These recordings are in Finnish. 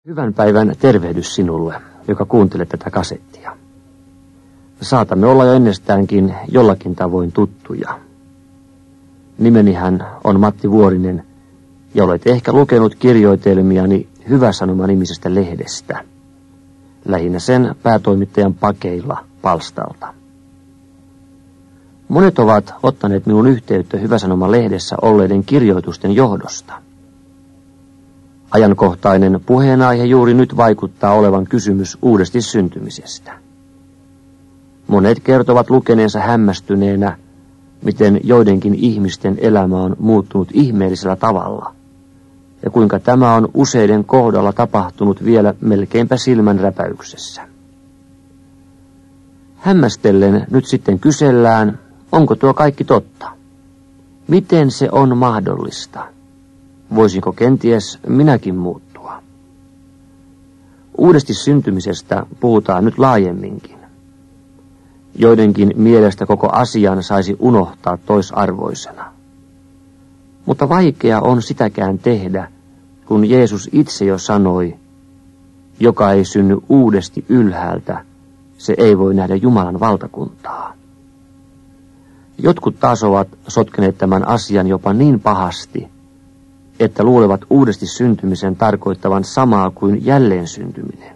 Hyvän päivän tervehdys sinulle, joka kuuntelet tätä kasettia. Saatamme olla jo ennestäänkin jollakin tavoin tuttuja. Nimenihän on Matti Vuorinen, ja olet ehkä lukenut kirjoitelmiani Hyvä Sanoma -nimisestä lehdestä, lähinnä sen päätoimittajan pakeilla palstalta. Monet ovat ottaneet minun yhteyttä Hyvä Sanoma -lehdessä olleiden kirjoitusten johdosta. Ajankohtainen puheenaihe juuri nyt vaikuttaa olevan kysymys uudesti syntymisestä. Monet kertovat lukeneensa hämmästyneenä, miten joidenkin ihmisten elämä on muuttunut ihmeellisellä tavalla, ja kuinka tämä on useiden kohdalla tapahtunut vielä melkeinpä silmänräpäyksessä. Hämmästellen nyt sitten kysellään, onko tuo kaikki totta? Miten se on mahdollista? Voisinko kenties minäkin muuttua? Uudesti syntymisestä puhutaan nyt laajemminkin. Joidenkin mielestä koko asian saisi unohtaa toisarvoisena. Mutta vaikea on sitäkään tehdä, kun Jeesus itse jo sanoi, joka ei synny uudesti ylhäältä, se ei voi nähdä Jumalan valtakuntaa. Jotkut taas ovat sotkeneet tämän asian jopa niin pahasti, että luulevat uudesti syntymisen tarkoittavan samaa kuin jälleen syntyminen.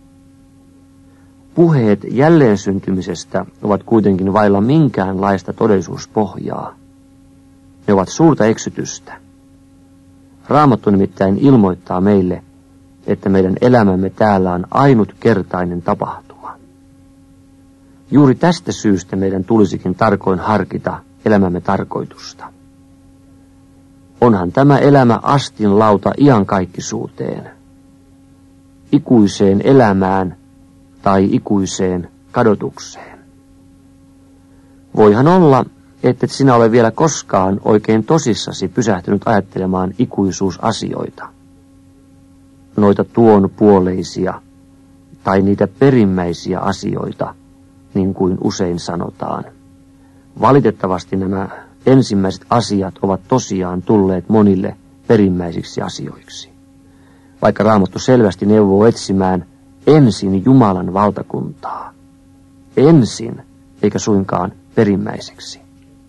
Puheet jälleen syntymisestä ovat kuitenkin vailla minkäänlaista todellisuuspohjaa. Ne ovat suurta eksytystä. Raamattu nimittäin ilmoittaa meille, että meidän elämämme täällä on ainutkertainen tapahtuma. Juuri tästä syystä meidän tulisikin tarkoin harkita elämämme tarkoitusta. Onhan tämä elämä astinlauta iankaikkisuuteen, ikuiseen elämään tai ikuiseen kadotukseen. Voihan olla, ettet sinä ole vielä koskaan oikein tosissasi pysähtynyt ajattelemaan ikuisuusasioita, noita tuon puoleisia tai niitä perimmäisiä asioita, niin kuin usein sanotaan. Valitettavasti nämä ensimmäiset asiat ovat tosiaan tulleet monille perimmäisiksi asioiksi. Vaikka Raamattu selvästi neuvoo etsimään ensin Jumalan valtakuntaa. Ensin, eikä suinkaan perimmäiseksi.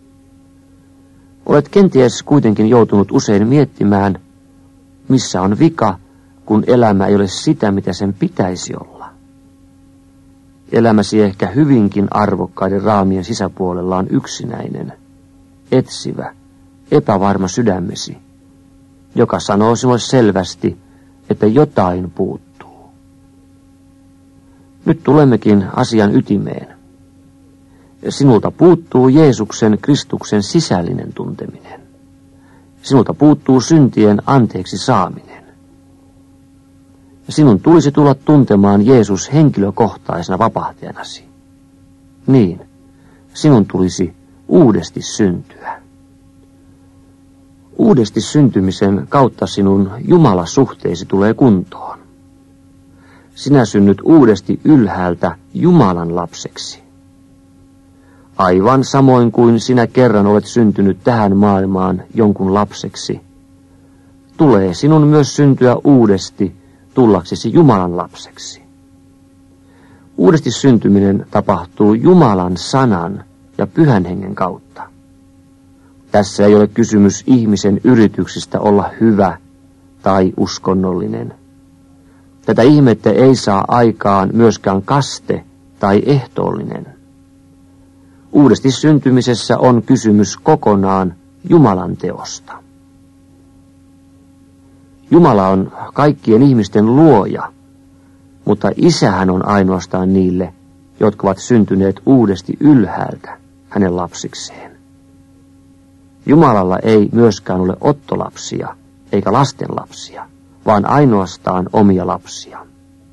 Olet kenties kuitenkin joutunut usein miettimään, missä on vika, kun elämä ei ole sitä, mitä sen pitäisi olla. Elämäsi ehkä hyvinkin arvokkaiden raamien sisäpuolella on yksinäinen, etsivä, epävarma sydämesi, joka sanoo sinulle selvästi, että jotain puuttuu. Nyt tulemmekin asian ytimeen. Sinulta puuttuu Jeesuksen Kristuksen sisällinen tunteminen. Sinulta puuttuu syntien anteeksi saaminen. Sinun tulisi tulla tuntemaan Jeesus henkilökohtaisena vapahtajanasi. Niin, sinun tulisi uudesti syntyä. Uudesti syntymisen kautta sinun Jumalasuhteesi tulee kuntoon. Sinä synnyt uudesti ylhäältä Jumalan lapseksi. Aivan samoin kuin sinä kerran olet syntynyt tähän maailmaan jonkun lapseksi, tulee sinun myös syntyä uudesti tullaksesi Jumalan lapseksi. Uudesti syntyminen tapahtuu Jumalan sanan ja Pyhän Hengen kautta. Tässä ei ole kysymys ihmisen yrityksistä olla hyvä tai uskonnollinen. Tätä ihmettä ei saa aikaan myöskään kaste tai ehtoollinen. Uudesti syntymisessä on kysymys kokonaan Jumalan teosta. Jumala on kaikkien ihmisten luoja, mutta Isähän on ainoastaan niille, jotka ovat syntyneet uudesti ylhäältä hänen lapsikseen. Jumalalla ei myöskään ole ottolapsia eikä lastenlapsia, vaan ainoastaan omia lapsia.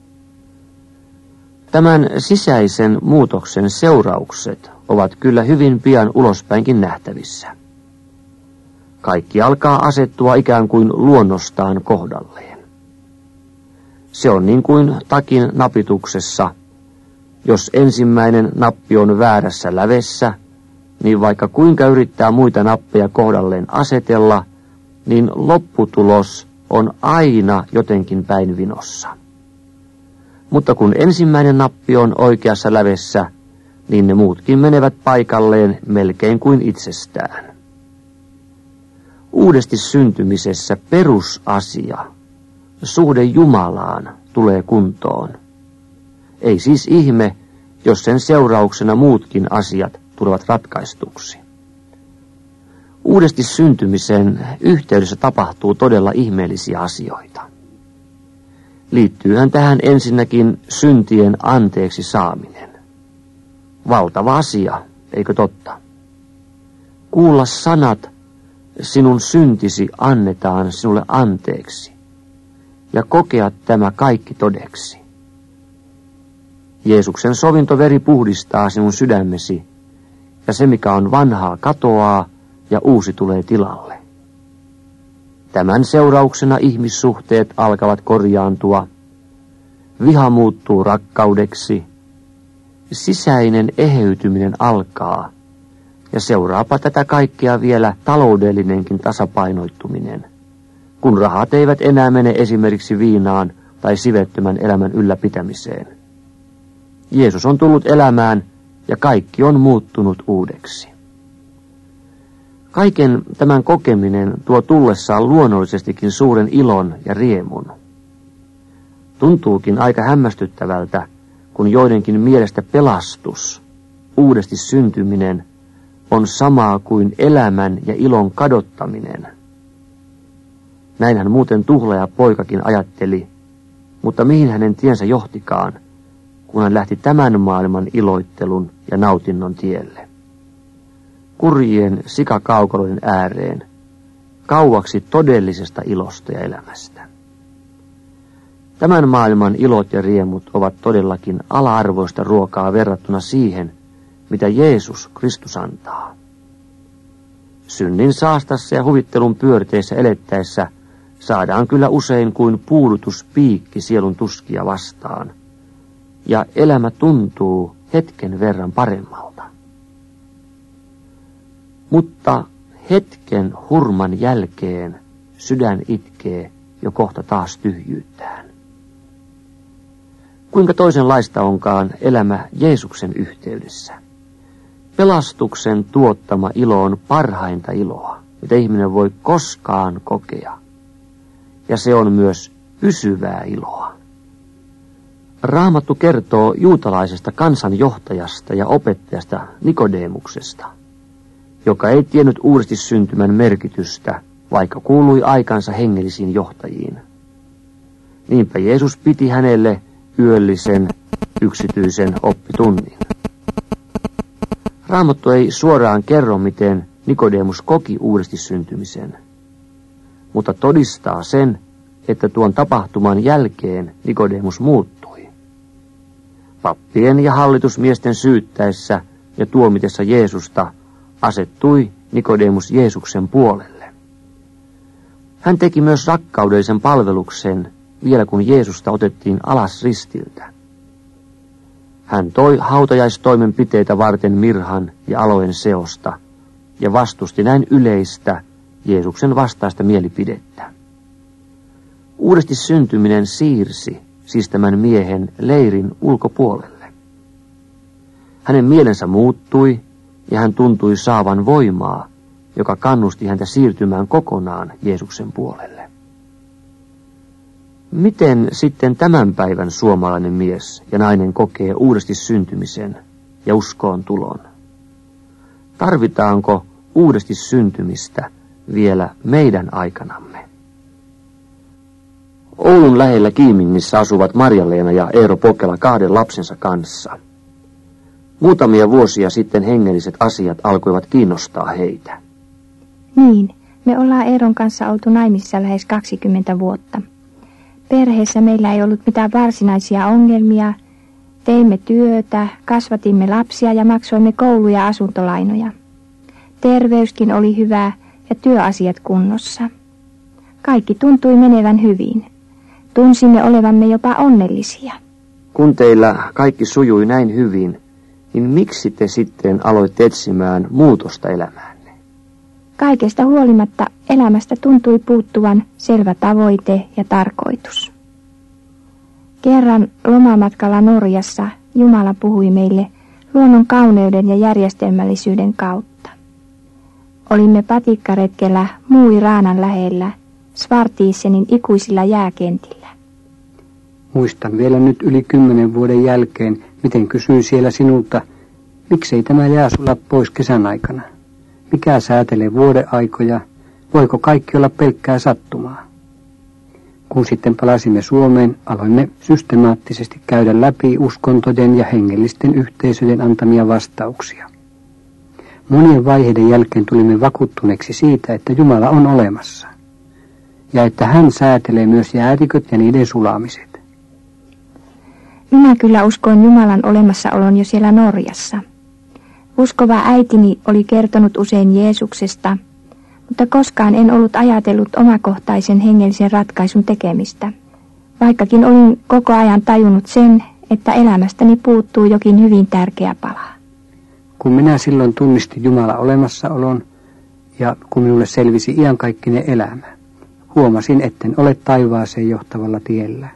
Tämän sisäisen muutoksen seuraukset ovat kyllä hyvin pian ulospäinkin nähtävissä. Kaikki alkaa asettua ikään kuin luonnostaan kohdalleen. Se on niin kuin takin napituksessa. Jos ensimmäinen nappi on väärässä lävessä, niin vaikka kuinka yrittää muita nappeja kohdalleen asetella, niin lopputulos on aina jotenkin päin vinossa. Mutta kun ensimmäinen nappi on oikeassa lävessä, niin ne muutkin menevät paikalleen melkein kuin itsestään. Uudesti syntymisessä perusasia, suhde Jumalaan, tulee kuntoon. Ei siis ihme, jos sen seurauksena muutkin asiat tulevat ratkaistuksi. Uudesti syntymisen yhteydessä tapahtuu todella ihmeellisiä asioita. Liittyyhän tähän ensinnäkin syntien anteeksi saaminen. Valtava asia, eikö totta? Kuulla sanat, sinun syntisi annetaan sinulle anteeksi, ja kokea tämä kaikki todeksi. Jeesuksen sovintoveri puhdistaa sinun sydämesi, ja se mikä on vanhaa katoaa, ja uusi tulee tilalle. Tämän seurauksena ihmissuhteet alkavat korjaantua, viha muuttuu rakkaudeksi, sisäinen eheytyminen alkaa, ja seuraapa tätä kaikkea vielä taloudellinenkin tasapainoittuminen, kun rahat eivät enää mene esimerkiksi viinaan tai sivettömän elämän ylläpitämiseen. Jeesus on tullut elämään, ja kaikki on muuttunut uudeksi. Kaiken tämän kokeminen tuo tullessaan luonnollisestikin suuren ilon ja riemun. Tuntuukin aika hämmästyttävältä, kun joidenkin mielestä pelastus, uudesti syntyminen, on samaa kuin elämän ja ilon kadottaminen. Näinhän muuten tuhlaaja poikakin ajatteli, mutta mihin hänen tiensä johtikaan, kun hän lähti tämän maailman iloittelun ja nautinnon tielle. Kurjien sikakaukaloiden ääreen, kauaksi todellisesta ilosta ja elämästä. Tämän maailman ilot ja riemut ovat todellakin ala-arvoista ruokaa verrattuna siihen, mitä Jeesus Kristus antaa. Synnin saastassa ja huvittelun pyörteissä elettäessä saadaan kyllä usein kuin puudutuspiikki sielun tuskia vastaan, ja elämä tuntuu hetken verran paremmalta. Mutta hetken hurman jälkeen sydän itkee jo kohta taas tyhjyyttään. Kuinka toisenlaista onkaan elämä Jeesuksen yhteydessä? Pelastuksen tuottama ilo on parhainta iloa, mitä ihminen voi koskaan kokea. Ja se on myös pysyvää iloa. Raamattu kertoo juutalaisesta kansanjohtajasta ja opettajasta Nikodemuksesta, joka ei tiennyt uudesti syntymän merkitystä, vaikka kuului aikansa hengellisiin johtajiin. Niinpä Jeesus piti hänelle yöllisen yksityisen oppitunnin. Raamattu ei suoraan kerro, miten Nikodemus koki uudesti syntymisen, mutta todistaa sen, että tuon tapahtuman jälkeen Nikodemus muuttui. Pappien ja hallitusmiesten syyttäessä ja tuomitessa Jeesusta asettui Nikodemus Jeesuksen puolelle. Hän teki myös rakkaudellisen palveluksen vielä kun Jeesusta otettiin alas ristiltä. Hän toi hautajaistoimenpiteitä varten mirhan ja aloen seosta ja vastusti näin yleistä Jeesuksen vastaista mielipidettä. Uudesti syntyminen siirsi siis tämän miehen leirin ulkopuolelle. Hänen mielensä muuttui ja hän tuntui saavan voimaa, joka kannusti häntä siirtymään kokonaan Jeesuksen puolelle. Miten sitten tämän päivän suomalainen mies ja nainen kokee uudesti syntymisen ja uskoon tulon? Tarvitaanko uudesti syntymistä vielä meidän aikanamme? Oulun lähellä Kiimingissä asuvat Marja-Leena ja Eero Pokela 2 lapsensa kanssa. Muutamia vuosia sitten hengelliset asiat alkoivat kiinnostaa heitä. Niin, me ollaan Eeron kanssa oltu naimisissa lähes 20 vuotta. Perheessä meillä ei ollut mitään varsinaisia ongelmia. Teimme työtä, kasvatimme lapsia ja maksoimme koulu- ja asuntolainoja. Terveyskin oli hyvää ja työasiat kunnossa. Kaikki tuntui menevän hyvin. Tunsimme olevamme jopa onnellisia. Kun teillä kaikki sujui näin hyvin, niin miksi te sitten aloitte etsimään muutosta elämäänne? Kaikesta huolimatta elämästä tuntui puuttuvan selvä tavoite ja tarkoitus. Kerran lomamatkalla Norjassa Jumala puhui meille luonnon kauneuden ja järjestelmällisyyden kautta. Olimme patikkaretkellä Mo i Ranan lähellä, Svartisenin ikuisilla jääkentillä. Muistan vielä nyt yli 10 vuoden jälkeen, miten kysyin siellä sinulta, miksei tämä jää sulla pois kesän aikana? Mikä säätelee vuodeaikoja? Voiko kaikki olla pelkkää sattumaa? Kun sitten palasimme Suomeen, aloimme systemaattisesti käydä läpi uskontojen ja hengellisten yhteisöjen antamia vastauksia. Monien vaiheiden jälkeen tulimme vakuuttuneeksi siitä, että Jumala on olemassa ja että hän säätelee myös jäätiköt ja niiden sulamiset. Minä kyllä uskoin Jumalan olemassaolon jo siellä Norjassa. Uskova äitini oli kertonut usein Jeesuksesta, mutta koskaan en ollut ajatellut omakohtaisen hengellisen ratkaisun tekemistä, vaikkakin olin koko ajan tajunnut sen, että elämästäni puuttuu jokin hyvin tärkeä pala. Kun minä silloin tunnistin Jumalan olemassaolon ja kun minulle selvisi iankaikkinen elämä, huomasin, etten ole taivaaseen johtavalla tiellä.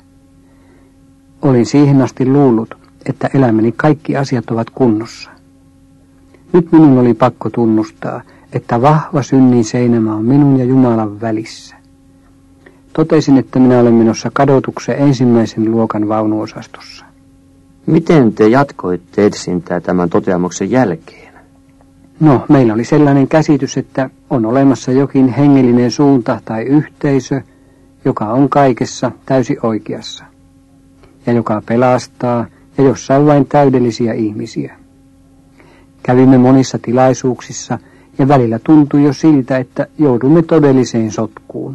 Olin siihen asti luullut, että elämäni kaikki asiat ovat kunnossa. Nyt minun oli pakko tunnustaa, että vahva synnin seinämä on minun ja Jumalan välissä. Totesin, että minä olen menossa kadotuksen ensimmäisen luokan vaunuosastossa. Miten te jatkoitte etsintää tämän toteamuksen jälkeen? No, meillä oli sellainen käsitys, että on olemassa jokin hengellinen suunta tai yhteisö, joka on kaikessa täysin oikeassa ja joka pelastaa ja jossa on vain täydellisiä ihmisiä. Kävimme monissa tilaisuuksissa ja välillä tuntui jo siltä, että joudumme todelliseen sotkuun.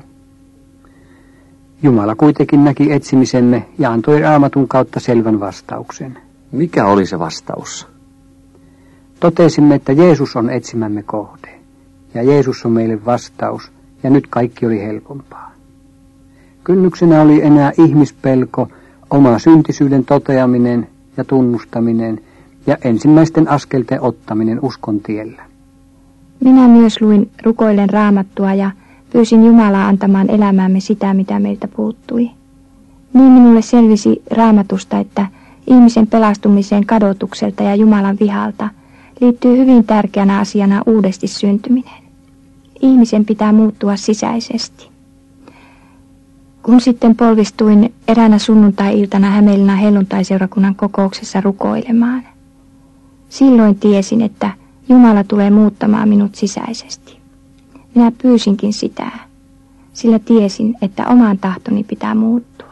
Jumala kuitenkin näki etsimisemme ja antoi Raamatun kautta selvän vastauksen. Mikä oli se vastaus? Totesimme, että Jeesus on etsimämme kohde ja Jeesus on meille vastaus ja nyt kaikki oli helpompaa. Kynnyksenä oli enää ihmispelko, oma syntisyyden toteaminen ja tunnustaminen ja ensimmäisten askelten ottaminen uskon tiellä. Minä myös luin rukoillen Raamattua ja pyysin Jumalaa antamaan elämäämme sitä, mitä meiltä puuttui. Niin minulle selvisi Raamatusta, että ihmisen pelastumiseen kadotukselta ja Jumalan vihalta liittyy hyvin tärkeänä asiana uudesti syntyminen. Ihmisen pitää muuttua sisäisesti. Kun sitten polvistuin eräänä sunnuntai-iltana Hämeenlinnan helluntaiseurakunnan kokouksessa rukoilemaan, silloin tiesin, että Jumala tulee muuttamaan minut sisäisesti. Minä pyysinkin sitä, sillä tiesin, että omaan tahtoni pitää muuttua.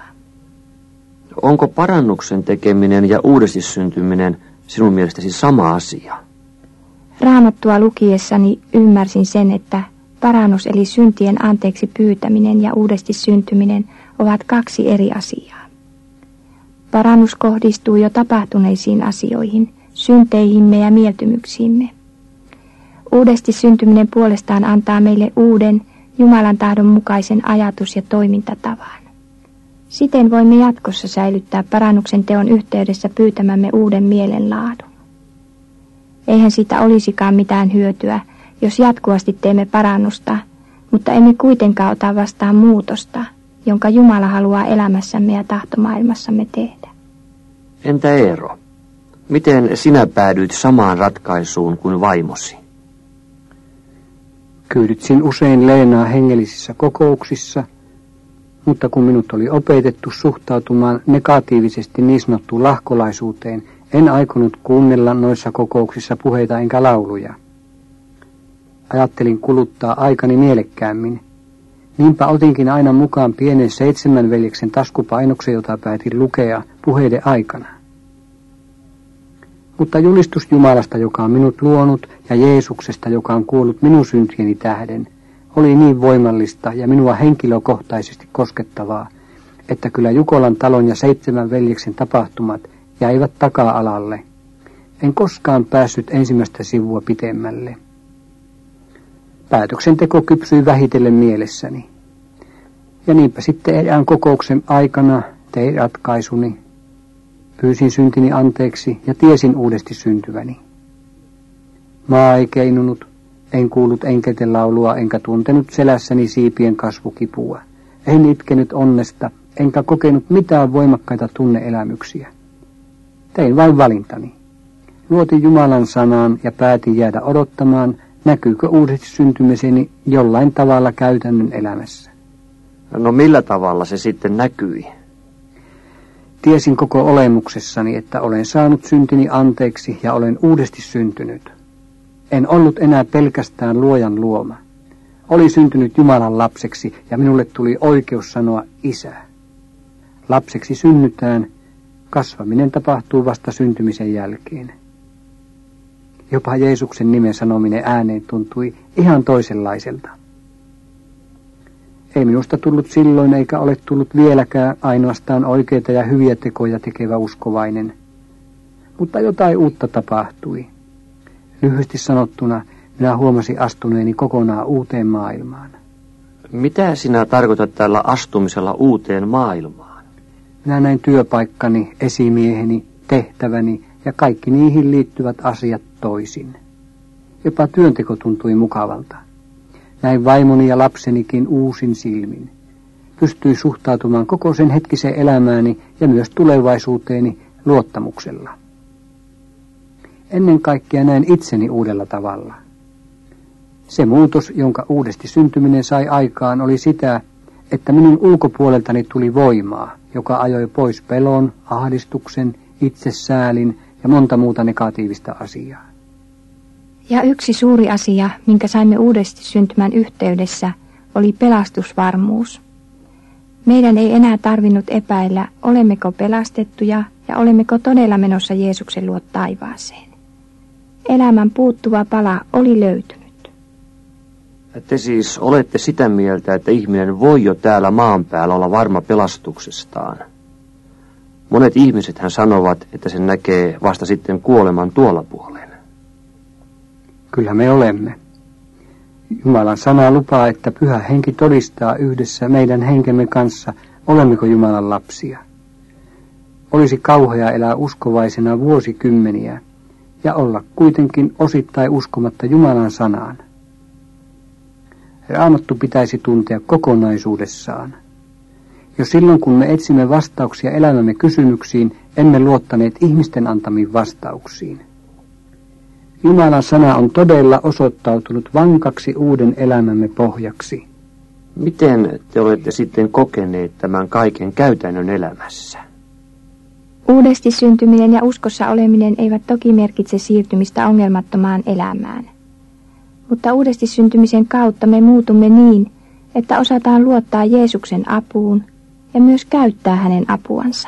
Onko parannuksen tekeminen ja uudesti syntyminen sinun mielestäsi sama asia? Raamattua lukiessani ymmärsin sen, että parannus eli syntien anteeksi pyytäminen ja uudesti syntyminen ovat 2 eri asiaa. Parannus kohdistuu jo tapahtuneisiin asioihin, synteihimme ja mieltymyksiimme. Uudesti syntyminen puolestaan antaa meille uuden, Jumalan tahdon mukaisen ajatus- ja toimintatavan. Siten voimme jatkossa säilyttää parannuksen teon yhteydessä pyytämämme uuden mielenlaadun. Eihän siitä olisikaan mitään hyötyä, jos jatkuvasti teemme parannusta, mutta emme kuitenkaan ota vastaan muutosta, jonka Jumala haluaa elämässämme ja tahtomaailmassamme tehdä. Entä Eero? Miten sinä päädyit samaan ratkaisuun kuin vaimosi? Kyyditsin usein Leenaa hengellisissä kokouksissa, mutta kun minut oli opetettu suhtautumaan negatiivisesti niin sanottuun lahkolaisuuteen, en aikonut kuunnella noissa kokouksissa puheita enkä lauluja. Ajattelin kuluttaa aikani mielekkäämmin. Niinpä otinkin aina mukaan pienen 7 veljeksen taskupainoksen, jota päätin lukea puheiden aikana. Mutta julistus Jumalasta, joka on minut luonut, ja Jeesuksesta, joka on kuollut minun syntieni tähden, oli niin voimallista ja minua henkilökohtaisesti koskettavaa, että kyllä Jukolan talon ja 7 veljeksen tapahtumat jäivät taka-alalle. En koskaan päässyt ensimmäistä sivua pitemmälle. Päätöksenteko kypsyi vähitellen mielessäni. Ja niinpä sitten erään kokouksen aikana tein ratkaisuni. Pyysin syntini anteeksi ja tiesin uudesti syntyväni. Maa ei keinunut, En kuullut enkelten laulua, enkä tuntenut selässäni siipien kasvukipua. En itkenyt onnesta, enkä kokenut mitään voimakkaita tunneelämyksiä. Tein vain valintani. Luotin Jumalan sanaan ja päätin jäädä odottamaan, näkyykö uudesti syntymiseni jollain tavalla käytännön elämässä. No millä tavalla se sitten näkyi? Tiesin koko olemuksessani, että olen saanut syntini anteeksi ja olen uudesti syntynyt. En ollut enää pelkästään luojan luoma. Olin syntynyt Jumalan lapseksi ja minulle tuli oikeus sanoa isä. Lapseksi synnytään, kasvaminen tapahtuu vasta syntymisen jälkeen. Jopa Jeesuksen nimen sanominen ääneen tuntui ihan toisenlaiselta. Ei minusta tullut silloin eikä ole tullut vieläkään ainoastaan oikeita ja hyviä tekoja tekevä uskovainen. Mutta jotain uutta tapahtui. Lyhyesti sanottuna minä huomasin astuneeni kokonaan uuteen maailmaan. Mitä sinä tarkoitat tällä astumisella uuteen maailmaan? Minä näin työpaikkani, esimieheni, tehtäväni ja kaikki niihin liittyvät asiat toisin. Jopa työnteko tuntui mukavalta. Näin vaimoni ja lapsenikin uusin silmin. Pystyi suhtautumaan koko sen hetkiseen elämääni ja myös tulevaisuuteeni luottamuksella. Ennen kaikkea näin itseni uudella tavalla. Se muutos, jonka uudesti syntyminen sai aikaan, oli sitä, että minun ulkopuoleltani tuli voimaa, joka ajoi pois pelon, ahdistuksen, itsesäälin ja monta muuta negatiivista asiaa. Ja yksi suuri asia, minkä saimme uudesti syntymän yhteydessä, oli pelastusvarmuus. Meidän ei enää tarvinnut epäillä, olemmeko pelastettuja ja olemmeko todella menossa Jeesuksen luo taivaaseen. Elämän puuttuva pala oli löytynyt. Te siis olette sitä mieltä, että ihminen voi jo täällä maan päällä olla varma pelastuksestaan. Monet ihmisethän sanovat, että sen näkee vasta sitten kuoleman tuolla puolen. Kyllä me olemme. Jumalan sana lupaa, että Pyhä Henki todistaa yhdessä meidän henkemme kanssa, olemmeko Jumalan lapsia. Olisi kauhea elää uskovaisena vuosikymmeniä ja olla kuitenkin osittain uskomatta Jumalan sanaan. Raamattu pitäisi tuntea kokonaisuudessaan. Jo silloin, kun me etsimme vastauksia elämämme kysymyksiin, emme luottaneet ihmisten antamiin vastauksiin. Jumalan sana on todella osoittautunut vankaksi uuden elämämme pohjaksi. Miten te olette sitten kokeneet tämän kaiken käytännön elämässä? Uudesti syntyminen ja uskossa oleminen eivät toki merkitse siirtymistä ongelmattomaan elämään. Mutta uudesti syntymisen kautta me muutumme niin, että osataan luottaa Jeesuksen apuun ja myös käyttää hänen apuansa.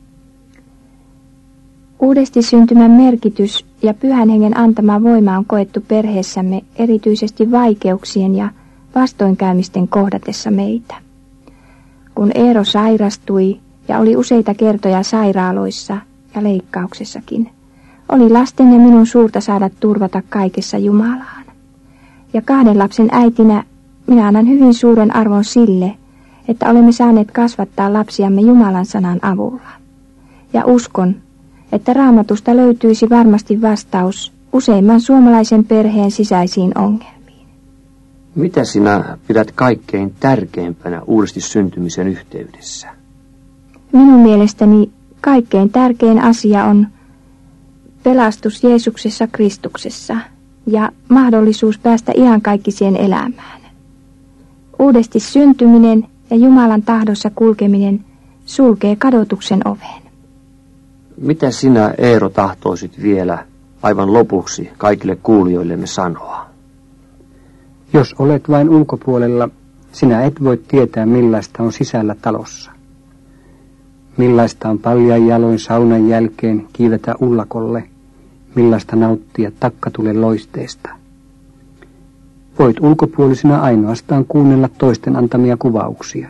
Uudesti syntymän merkitys ja Pyhän Hengen antama voima on koettu perheessämme erityisesti vaikeuksien ja vastoinkäymisten kohdatessa meitä. Kun Eero sairastui ja oli useita kertoja sairaaloissa ja leikkauksessakin, oli lasten ja minun suurta saada turvata kaikessa Jumalaan. Ja 2 lapsen äitinä minä annan hyvin suuren arvon sille, että olemme saaneet kasvattaa lapsiamme Jumalan sanan avulla. Ja uskon, että Raamatusta löytyisi varmasti vastaus useimman suomalaisen perheen sisäisiin ongelmiin. Mitä sinä pidät kaikkein tärkeimpänä uudesti syntymisen yhteydessä? Minun mielestäni kaikkein tärkein asia on pelastus Jeesuksessa Kristuksessa ja mahdollisuus päästä iankaikkiseen elämään. Uudesti syntyminen ja Jumalan tahdossa kulkeminen sulkee kadotuksen oven. Mitä sinä, Eero, tahtoisit vielä aivan lopuksi kaikille kuulijoillemme sanoa? Jos olet vain ulkopuolella, sinä et voi tietää, millaista on sisällä talossa. Millaista on paljain jaloin saunan jälkeen kiivetä ullakolle, millaista nauttia takkatulen loisteesta. Voit ulkopuolisena ainoastaan kuunnella toisten antamia kuvauksia.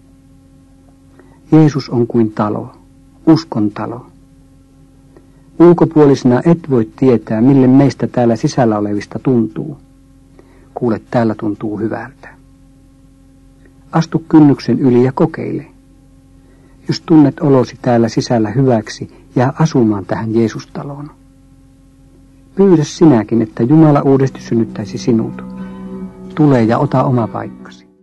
Jeesus on kuin talo, uskon talo. Ulkopuolisena et voi tietää, mille meistä täällä sisällä olevista tuntuu. Kuule, täällä tuntuu hyvältä. Astu kynnyksen yli ja kokeile. Jos tunnet olosi täällä sisällä hyväksi, jää asumaan tähän Jeesustaloon. Pyydä sinäkin, että Jumala uudesti synnyttäisi sinut. Tule ja ota oma paikkasi.